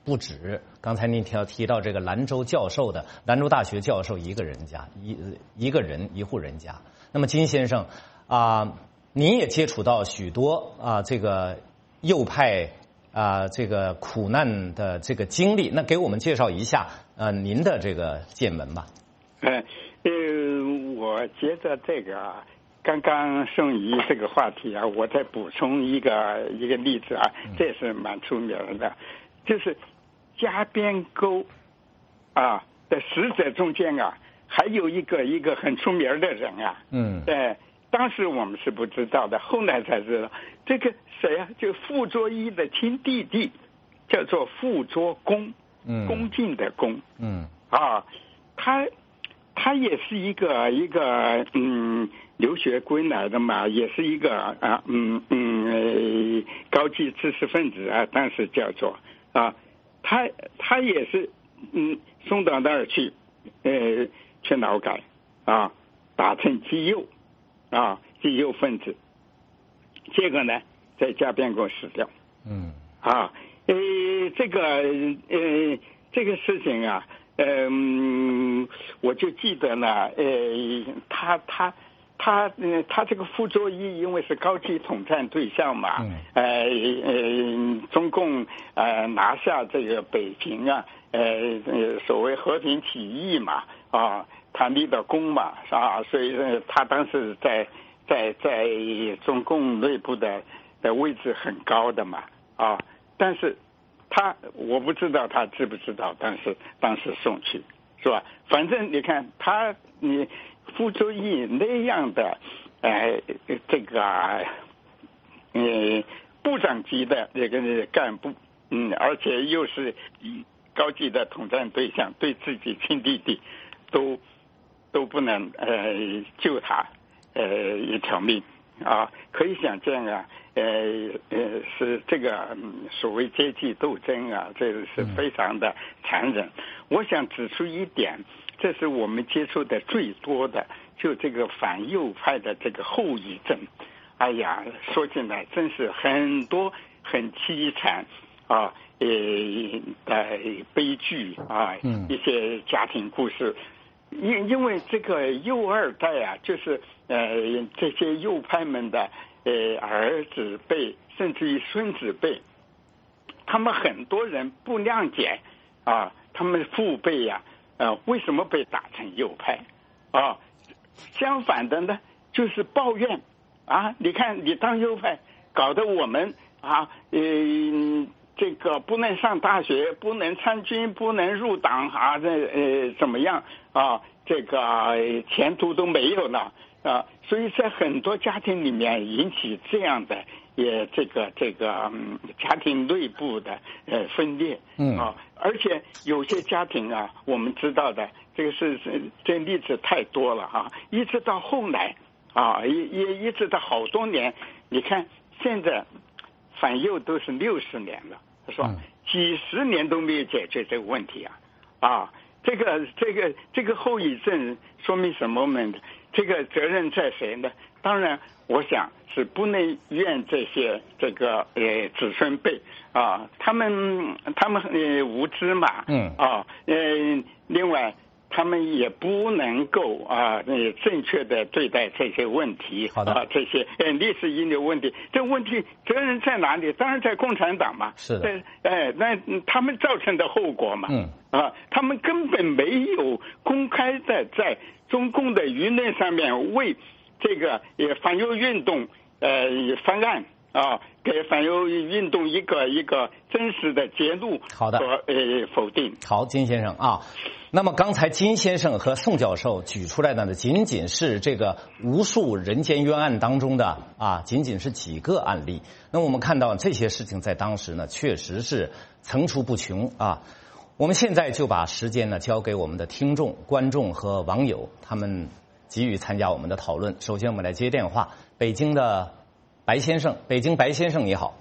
不止。刚才您提到提到这个兰州教授的兰州大学教授一个人家一一个人一户人家。那么金先生啊、呃，您也接触到许多啊、呃、这个右派啊、呃、这个苦难的这个经历，那给我们介绍一下呃您的这个见闻吧。 呃呃，我觉得这个啊。刚刚宋怡这个话题啊，我再补充一个一个例子啊，这是蛮出名的，就是加边沟啊的死者中间啊，还有一个一个很出名的人啊，嗯，呃，当时我们是不知道的，后来才知道，这个谁啊，就傅作义的亲弟弟，叫做傅作恭，嗯，恭敬的恭，嗯，啊，他他也是一个一个嗯。留学归来的嘛，也是一个啊，嗯嗯，高级知识分子啊，当时叫做啊，他他也是嗯送到那儿去，呃，去劳改啊，打成基右啊，基右分子，结果呢，在家边沟死掉，嗯啊，呃，这个呃这个事情啊，嗯、呃，我就记得呢，呃，他他。他嗯，他这个傅作义因为是高级统战对象嘛，嗯、呃呃，中共呃拿下这个北平啊，呃呃，所谓和平起义嘛，啊，他立的功嘛，啊，所以他当时在在在中共内部的的位置很高的嘛，啊，但是他我不知道他知不知道，但是当时送去是吧？反正你看他你。傅作义那样的，呃，这个呃部长级的这个干部，嗯，而且又是高级的统战对象，对自己亲弟弟都都不能呃救他呃一条命啊，可以想见啊，呃呃是这个、嗯、所谓阶级斗争啊，这是非常的残忍。我想指出一点。这是我们接触的最多的，就这个反右派的这个后遗症。哎呀，说起来真是很多很凄惨啊，呃的悲剧啊，一些家庭故事。因因为这个右二代啊，就是呃这些右派们的呃儿子辈，甚至于孙子辈，他们很多人不谅解啊，他们父辈呀、啊。呃，为什么被打成右派？啊，相反的呢，就是抱怨啊！你看，你当右派，搞得我们啊，呃，这个不能上大学，不能参军，不能入党啊，这呃怎么样啊？这个、呃、前途都没有了啊！所以在很多家庭里面引起这样的。也这个这个、嗯、家庭内部的呃分裂，嗯啊，而且有些家庭啊，我们知道的这个是是这例子太多了啊，一直到后来啊，一一一直到好多年，你看现在反右都是六十年了，是吧？嗯、几十年都没有解决这个问题啊，啊，这个这个这个后遗症说明什么呢？这个责任在谁呢？当然。我想是不能怨这些这个呃子孙辈啊，他们他们呃无知嘛，嗯啊呃另外他们也不能够啊呃正确的对待这些问题，好的啊这些呃历史遗留问题，这问题责任在哪里？当然在共产党嘛，是的，哎那他们造成的后果嘛，嗯啊他们根本没有公开的在中共的舆论上面为。这个也反右运动呃方案啊，给反右运动一个一个真实的揭露和呃否定。 好，金先生啊，那么刚才金先生和宋教授举出来的呢，仅仅是这个无数人间冤案当中的啊，仅仅是几个案例。那我们看到这些事情在当时呢，确实是层出不穷啊。我们现在就把时间呢交给我们的听众、观众和网友，他们。给予参加我们的讨论。首先，我们来接电话。北京的白先生，北京白先生，你好。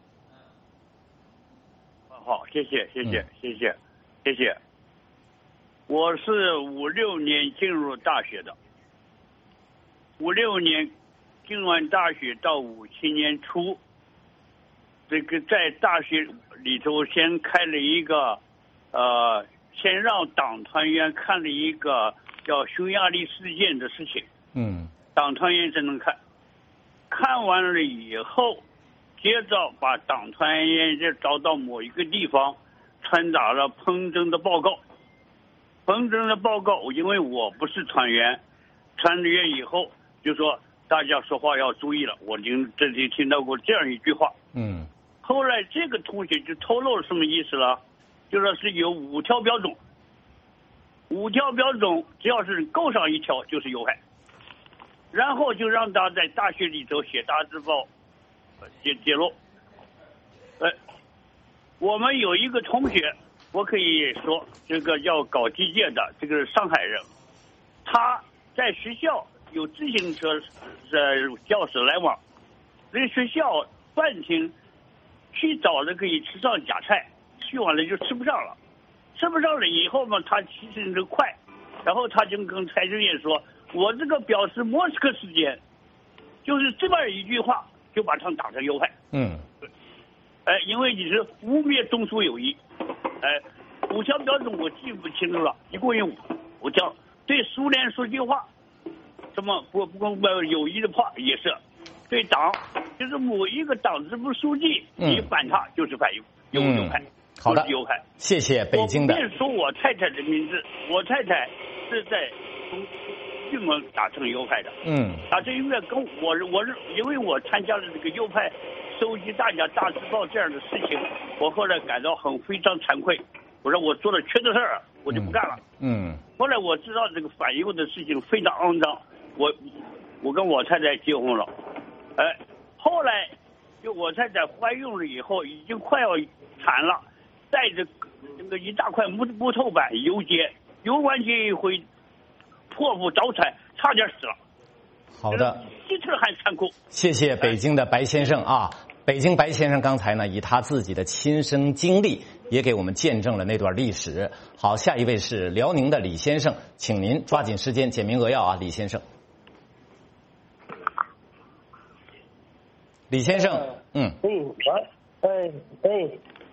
好，谢谢，谢谢，嗯、谢谢，谢谢。我是五六年进入大学的，五六年进完大学到五七年初， 这个在大学里头先开了一个，呃，先让党团员看了一个叫匈牙利事件的事情。 嗯。 党团员才能看，看完了以后，接着把党团员就找到某一个地方，传达了彭真的报告。彭真的报告，因为我不是团员，传阅以后就说大家说话要注意了。我听这里听到过这样一句话。 嗯。 后来这个同学就透露了什么意思了？就说是有五条标准，五条标准只要是够上一条就是右派。然后就让他在大学里头写大字报，揭揭露。呃，我们有一个同学，我可以说这个要搞基建的，这个是上海人，他在学校有自行车呃教室来往，这个学校半天去早了可以吃上假菜，去晚了就吃不上了，吃不上了以后嘛，他骑自行车快，然后他就跟财政员说。我这个表示莫斯科事件，就是这么一句话，就把他打成右派。 嗯， 哎，因为你是污蔑中苏友谊，哎，五条标准我记不清楚了，一共有五五条。对苏联说句话，什么不不光不友谊的话也是，对党就是某一个党支部书记，你反他就是反右右右派。 好的， 右派。 谢谢北京的。 我别说我太太的名字，我太太是在从。chuyên门打成右派的， 嗯， 打成右派跟我我是因为我参加了这个右派收集大家大字报这样的事情，我后来感到很非常惭愧，我说我做了缺德事儿，我就不干了。 嗯， 后来我知道这个反右的事情非常肮脏，我我跟我太太结婚了，哎，后来就我太太怀孕了以后，已经快要产了，带着这个一大块木木头板游街，游完街一回。破腹早产，差点死了。 好的， 比这还残酷。 谢谢北京的白先生啊！北京白先生刚才呢，以他自己的亲身经历，也给我们见证了那段历史。好，下一位是辽宁的李先生，请您抓紧时间，简明扼要啊，李先生。李先生，嗯， 哎，哎哎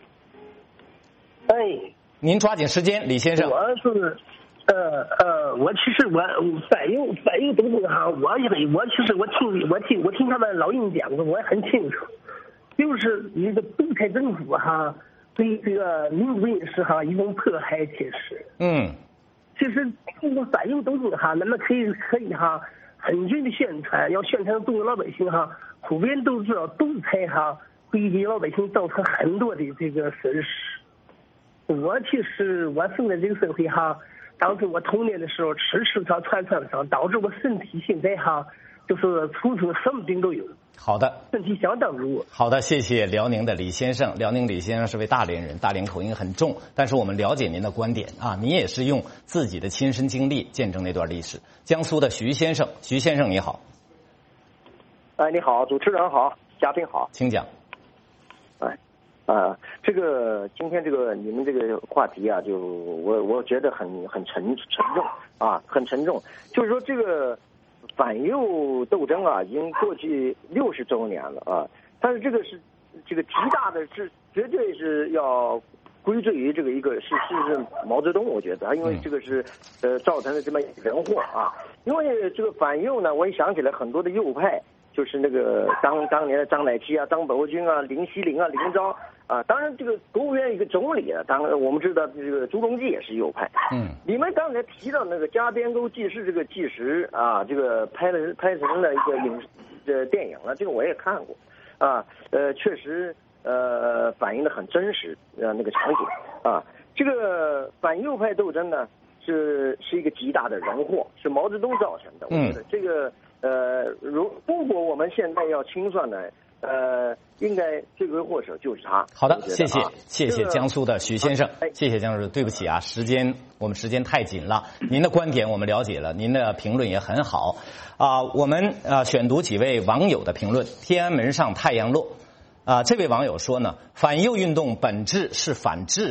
哎， 您抓紧时间，李先生。 我是。呃呃，我其实我反右反右斗争哈，我也我其实我听我听我听他们老人讲的，我也很清楚，就是一个独裁政府哈，对这个民主人士哈一种迫害，其实， 嗯， 其实这个反右斗争哈，那么可以可以哈，很准的宣传，要宣传中国老百姓哈，普遍都知道独裁哈会给老百姓造成很多的这个损失。我其实我生在这个社会哈。当时我童年的时候吃吃上穿穿上，导致我身体现在哈就是出生什么病都有。 好的， 身体相当弱。 好的，谢谢辽宁的李先生。辽宁李先生是位大连人，大连口音很重，但是我们了解您的观点啊，您也是用自己的亲身经历见证那段历史。江苏的徐先生，徐先生你好。 哎，你好，主持人好，嘉宾好， 请讲。 哎。啊，这个今天这个你们这个话题啊，就我我觉得很很沉沉重啊，很沉重。就是说这个反右斗争啊，已经过去六十周年了啊，但是这个是这个极大的是绝对是要归罪于这个一个是是是毛泽东，我觉得，因为这个是呃造成了这么人祸啊。因为这个反右呢，我也想起来很多的右派。就是那个当当年的张乃基啊、张伯钧啊、林希龄啊、林昭啊，当然这个国务院一个总理啊，当然我们知道这个朱镕基也是右派。 嗯， 你们刚才提到那个加边沟纪事这个纪实啊，这个拍了拍成了一个影呃电影了，这个我也看过啊，呃，确实呃反映的很真实呃那个场景啊，这个反右派斗争呢是是一个极大的人祸，是毛泽东造成的。我觉得这个。呃，如如果我们现在要清算呢，呃，应该罪魁祸首就是他。 好的，谢谢、 啊、 谢谢江苏的徐先生， 哎、 谢谢江苏。对不起啊，时间我们时间太紧了。您的观点我们了解了，您的评论也很好啊、呃。我们啊、呃、选读几位网友的评论。天安门上太阳落啊、呃，这位网友说呢，反右运动本质是反智的，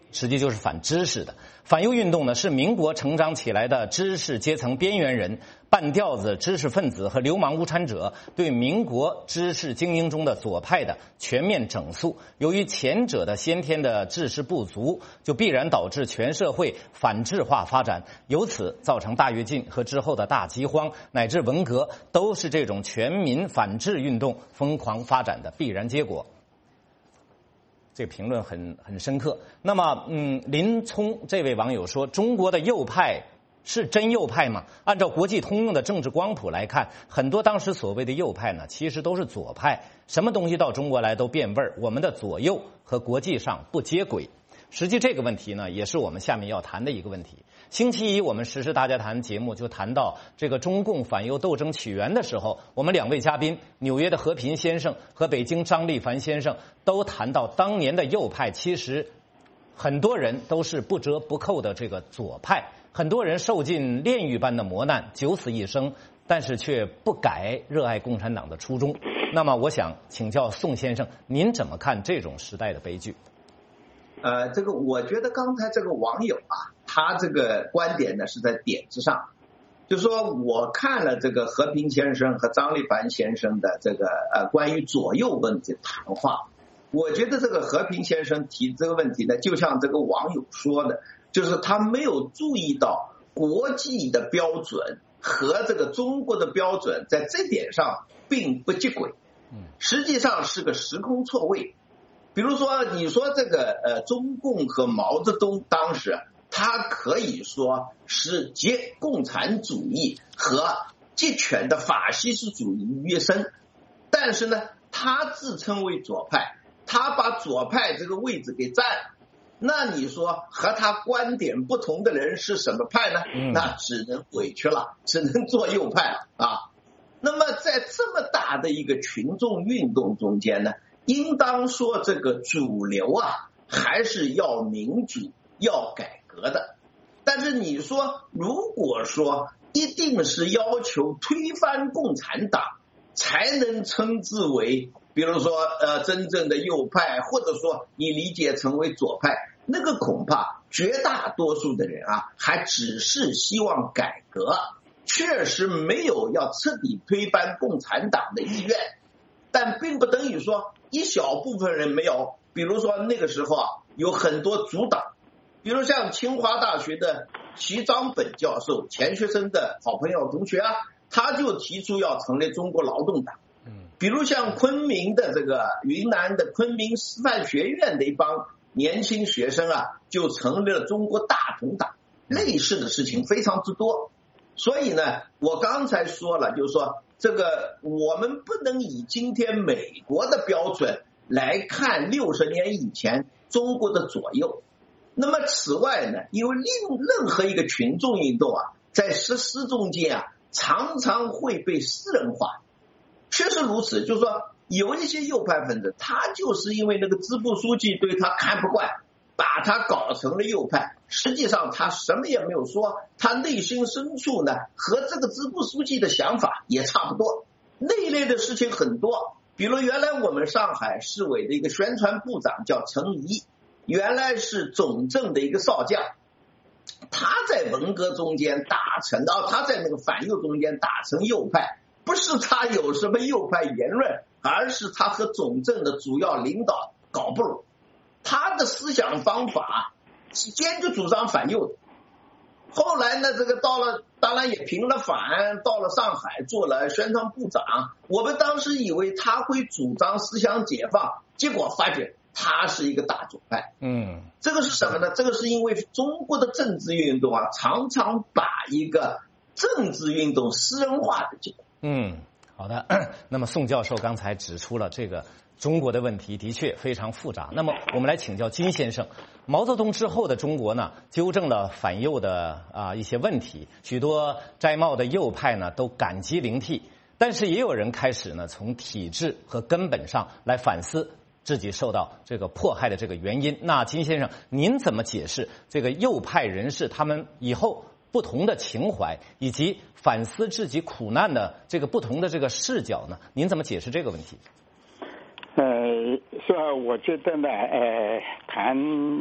实际就是反知识的。反右运动呢，是民国成长起来的知识阶层边缘人、半吊子知识分子和流氓无产者对民国知识精英中的左派的全面整肃。由于前者的先天的知识不足，就必然导致全社会反智化发展，由此造成大跃进和之后的大饥荒乃至文革，都是这种全民反智运动疯狂发展的必然结果。这个评论很很深刻。那么，嗯，林聪这位网友说，中国的右派是真右派吗？按照国际通用的政治光谱来看，很多当时所谓的右派呢，其实都是左派。什么东西到中国来都变味儿，我们的左右和国际上不接轨。实际这个问题呢，也是我们下面要谈的一个问题。星期一我们时事大家谈节目就谈到这个中共反右斗争起源的时候，我们两位嘉宾纽约的和平先生和北京张立凡先生都谈到，当年的右派其实很多人都是不折不扣的这个左派，很多人受尽炼狱般的磨难，九死一生，但是却不改热爱共产党的初衷。那么我想请教宋先生，您怎么看这种时代的悲剧？ 呃，这个我觉得刚才这个网友啊，他这个观点呢是在点子上，就说我看了这个和平先生和张立凡先生的这个呃关于左右问题谈话，我觉得这个和平先生提这个问题呢，就像这个网友说的，就是他没有注意到国际的标准和这个中国的标准在这点上并不接轨，实际上是个时空错位。比如说，你说这个呃，中共和毛泽东当时，他可以说是集共产主义和集权的法西斯主义于一身，但是呢，他自称为左派，他把左派这个位置给占了。那你说和他观点不同的人是什么派呢？嗯、那只能委屈了，只能做右派了啊。那么在这么大的一个群众运动中间呢，应当说这个主流啊还是要民主要改革的。但是你说如果说一定是要求推翻共产党才能称之为比如说呃真正的右派，或者说你理解成为左派，那个恐怕绝大多数的人啊还只是希望改革，确实没有要彻底推翻共产党的意愿，但并不等于说一小部分人没有。比如说那个时候啊，有很多阻挡，比如像清华大学的齐章本教授，钱学森的好朋友同学啊，他就提出要成立中国劳动党。比如像昆明的这个云南的昆明师范学院的一帮年轻学生啊，就成立了中国大同党。类似的事情非常之多。所以呢，我刚才说了，就是说这个我们不能以今天美国的标准来看六十年以前中国的左右。那么此外呢，因为任任何一个群众运动啊，在实施中间啊，常常会被私人化。确实如此，就是说有一些右派分子，他就是因为那个支部书记对他看不惯，把他搞成了右派，实际上他什么也没有说，他内心深处呢和这个支部书记的想法也差不多。那一类的事情很多，比如原来我们上海市委的一个宣传部长叫陈仪，原来是总政的一个少将，他在文革中间打成啊，他在那个反右中间打成右派，不是他有什么右派言论，而是他和总政的主要领导搞不拢。他的思想方法是坚决主张反右的。后来呢，这个到了，当然也平了反，到了上海做了宣传部长。我们当时以为他会主张思想解放，结果发觉他是一个大左派。嗯，这个是什么呢？这个是因为中国的政治运动啊，常常把一个政治运动私人化的结果。 嗯，好的。那么宋教授刚才指出了这个中国的问题的确非常复杂。那么我们来请教金先生，毛泽东之后的中国呢，纠正了反右的啊一些问题，许多摘帽的右派呢都感激灵涕，但是也有人开始呢从体制和根本上来反思自己受到这个迫害的这个原因。那金先生，您怎么解释这个右派人士他们以后不同的情怀，以及反思自己苦难的这个不同的这个视角呢？您怎么解释这个问题？ 呃，是吧？我觉得呢，呃，谈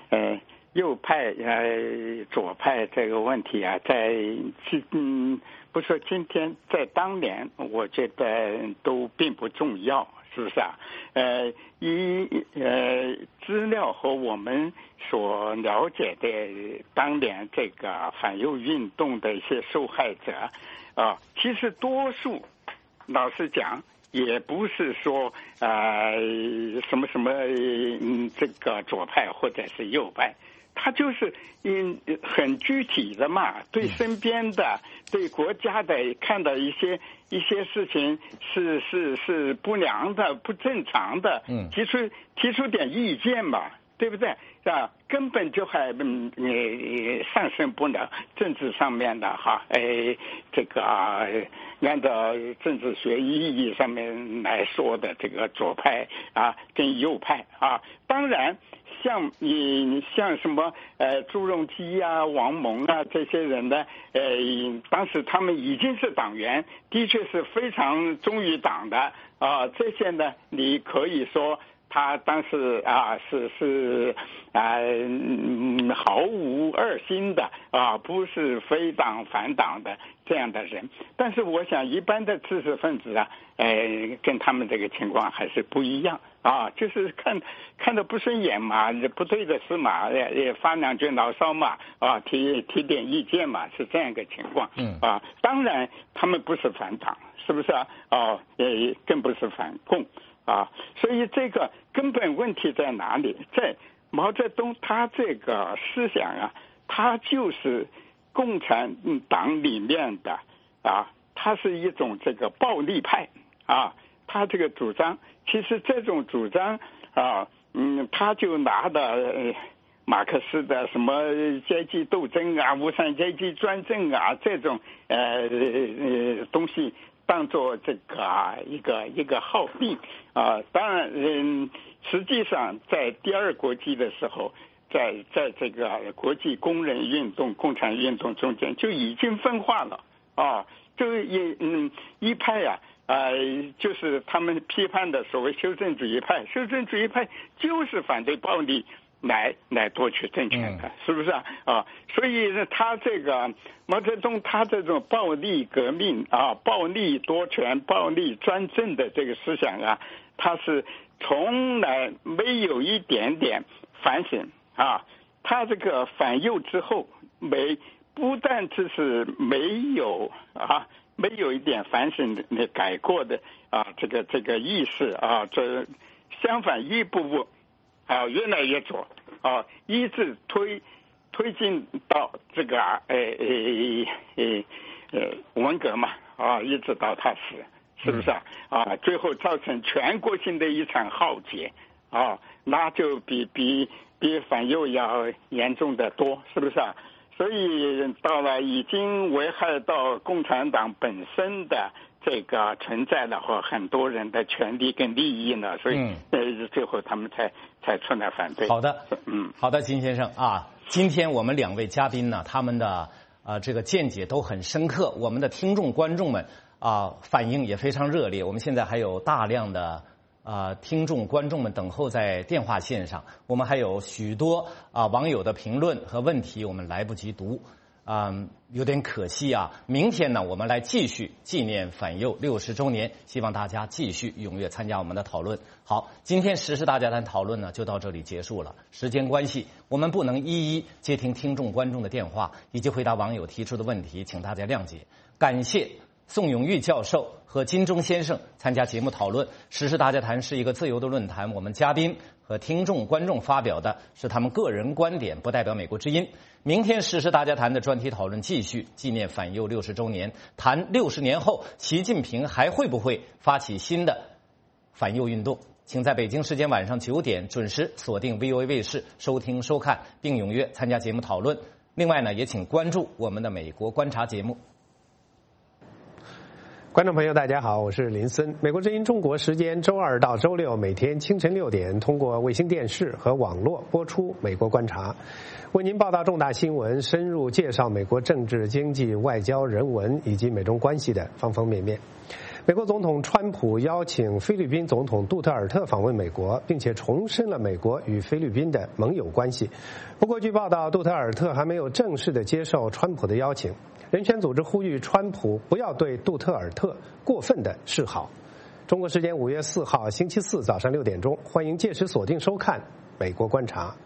呃右派呃左派这个问题啊，在嗯不说今天，在当年，我觉得都并不重要。是不是啊？呃，一呃，资料和我们所了解的当年这个反右运动的一些受害者啊，其实多数，老实讲，也不是说呃什么什么嗯这个左派或者是右派。他就是嗯很具体的嘛，对身边的、对国家的看到一些一些事情是是是不良的、不正常的，嗯，提出提出点意见嘛，对不对？啊，根本就还嗯呃上升不了政治上面的哈，哎，这个啊，按照政治学意义上面来说的这个左派啊跟右派啊，当然。像你像什么呃朱镕基啊、王蒙啊这些人呢，呃，当时他们已经是党员，的确是非常忠于党的啊。这些呢，你可以说他当时啊是是啊、嗯、毫无二心的啊，不是非党反党的这样的人。但是我想一般的知识分子啊，呃，跟他们这个情况还是不一样。啊，就是看看着不顺眼嘛，不对的事嘛，也也发两句牢骚嘛，啊，提提点意见嘛，是这样一个情况。嗯啊，当然他们不是反党，是不是啊？哦，也更不是反共啊，所以这个根本问题在哪里？在毛泽东他这个思想啊，他就是共产党里面的啊，他是一种这个暴力派啊。他这个主张，其实这种主张啊，嗯，他就拿的、呃、马克思的什么阶级斗争啊、无产阶级专政啊这种呃呃东西，当做这个、啊、一个一个号令啊。当然，嗯，实际上在第二国际的时候，在在这个国际工人运动、共产运动中间就已经分化了啊，就一嗯一派呀、啊。呃，就是他们批判的所谓修正主义派，修正主义派就是反对暴力来来夺取政权的，是不是啊？啊，所以呢，他这个毛泽东他这种暴力革命啊、暴力夺权、暴力专政的这个思想啊，他是从来没有一点点反省啊。他这个反右之后，没不但只是没有啊。没有一点反省的改过的啊，这个这个意识啊，这相反一步步啊越来越左啊，一直推推进到这个啊呃呃呃呃文革嘛啊，一直到他死，是不是啊？啊，最后造成全国性的一场浩劫啊，那就比比比反右要严重的多，是不是啊？所以到了已经危害到共产党本身的这个存在了和很多人的权利跟利益呢，所以呃最后他们才才出来反对。 好的，嗯，好的，金先生啊，今天我们两位嘉宾呢，他们的呃这个见解都很深刻，我们的听众观众们啊反应也非常热烈，我们现在还有大量的。啊、呃，听众、观众们等候在电话线上，我们还有许多啊、呃、网友的评论和问题，我们来不及读，啊、呃，有点可惜啊。明天呢，我们来继续纪念反右六十周年，希望大家继续踊跃参加我们的讨论。好，今天时事大家谈讨论呢就到这里结束了，时间关系，我们不能一一接听听众、观众的电话以及回答网友提出的问题，请大家谅解。感谢宋永玉教授和金钟先生参加节目讨论。时事大家谈是一个自由的论坛，我们嘉宾和听众观众发表的是他们个人观点，不代表美国之音。明天时事大家谈的专题讨论继续纪念反右六十周年，谈六十年后习近平还会不会发起新的反右运动。请在北京时间晚上九点准时锁定 V O A 卫视收听收看，并踊跃参加节目讨论。另外呢，也请关注我们的美国观察节目。 观众朋友大家好，我是林森。美国之音中国时间周二到周六每天清晨六点通过卫星电视和网络播出美国观察，为您报道重大新闻，深入介绍美国政治、经济、外交、人文以及美中关系的方方面面。 美国总统川普邀请菲律宾总统杜特尔特访问美国，并且重申了美国与菲律宾的盟友关系。不过，据报道，杜特尔特还没有正式的接受川普的邀请。人权组织呼吁川普不要对杜特尔特过分的示好。中国时间五月四号星期四早上六点钟，欢迎届时锁定收看《美国观察》。